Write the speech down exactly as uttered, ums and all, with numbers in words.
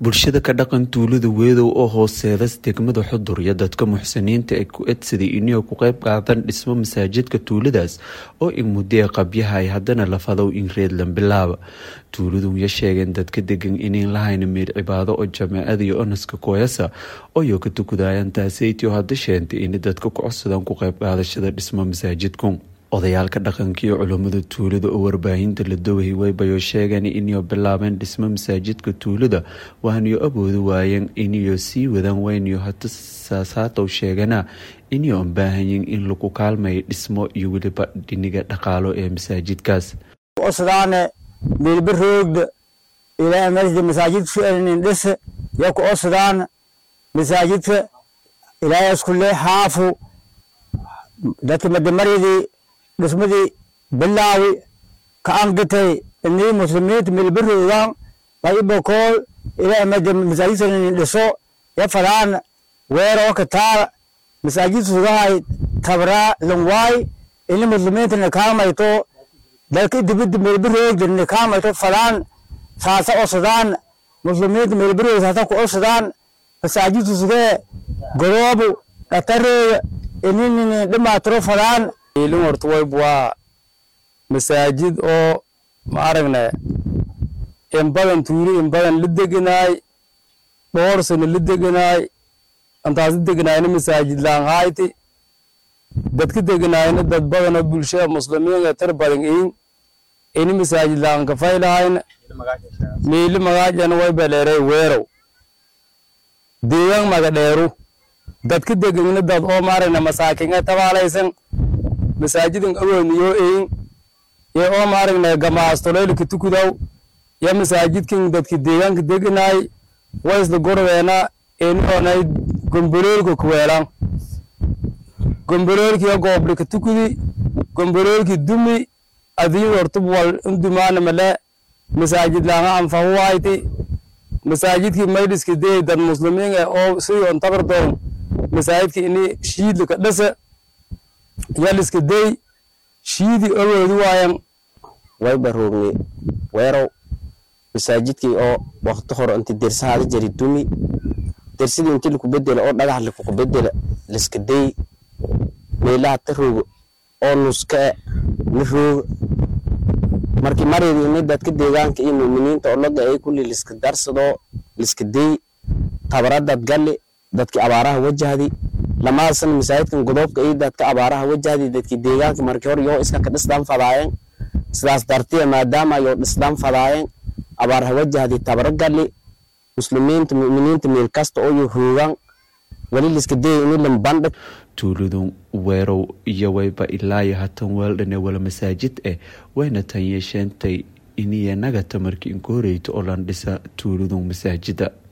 bulshada ka dhaqan tuulada weedow oo hooseeda degmada Xudur iyo dadka muxsiniinta ay ku eedsaday inay ku qayb qaadan dhismo masaajidka tuuladaas oo in muddo qabyaha ay hadana la fadow in reed lan bilaaba tuuladu ya sheegeen dadka degan inay lahayn meel cibaado oo jamaacada iyo onaska kooyasa oo iyo ka tukudayaan taasaytii oo hadda sheentay in dadka ku codsadaan ku qayb qaadashada dhismo masaajidku odayaalka dhaqanka iyo culimada tuulada oo warbaahinta la daway way bayo sheegeen inay bilaabeen dhismo masaajidka tuulada waxaana awood waayeen inay sii wadaan weyniyo hata saasato sheegana inay u baahan yihiin in lagu kaalmeeyo dhismo iyo waliba dhiniga dhaqaalo ee masaajidkaas osdaane bilbiroogda ilaa masjid masaajid fiirin dhis ya ku osdaan masaajidka ilaa iskuule haafu dadka madamaridi dhismadii bilaawi ka angatay inay muslimiinta milbiroodan qaybo kool ilaa masaajidka dhiso ya falaan weero ka taar masaajid sugahay tabra langway inay muslimiinta kaalmayto dalka dibadda milbiroogda kaalmayto falaan saasa osdaan muslimiinta milbirooda saasa ku osdaan masaajid sugaa goroobo ataree inay dhimaatro falaan ilin horta way waa masaajid oo ma aragnaa in badan tuuri in badan la deganaay dhowr sano la deganaay antaas deganaayna masaajid laan hayti dadka deganaayna dad badan oo bulshada muslimiinta tar badan in in masaajid laan ka faylahayn meeli magaajana way baleeray weerow deegaan maga dheeru dadka deganaayna dad oo ma aragnaa masaakiinta tabaalaysan masaajidin awooniyo een ee oo maaragna gamaastoleel ka tukudaw ya masaajidkin dadka deegaanka deganaay ways la gorweena een oonay gomboleelku ku weelan gomboleelki goobli ka tukudi gomboleelki dumi adii hortub wal indumaana mala masaajid laana aan fawaayti masaajidki maydiska deey dad muslimiin oo si on tabardoon masaajidki ini shiid ka dhasa yaliska day shiidi awoodu waayan way baroogni weero masaajidkii oo waqti hore inta dirsaha jari dumi dirsidii inta ku bedel oo dhagax ku bedel liska day meelaha taroogo oo nuska nuroog markii mareedii in dadka deegaanka iyo muuminiinta oo laga ay kulli liska darsado liska day tabarada galle dadkii abaaraha wajahdi lama san masaajidkan godobka ay dadka abaaraha wajahdi dadkii deegaanka markii hore yoo iska ka dhisdaan fadaayeen sidaas dartiya maadaama yoo dhisdaan fadaayeen abaaraha wajahdi tabargali muslimiinta muuminiinta meel kasta oo yoo hoogan wali liska day in lam band tuuladu weerow iyo wayba ilaa hatan weeldane wala masaajid eh wayna tan yeeshantay inay naga tamarkii in kooreyto oo lan dhisa tuuladu masaajida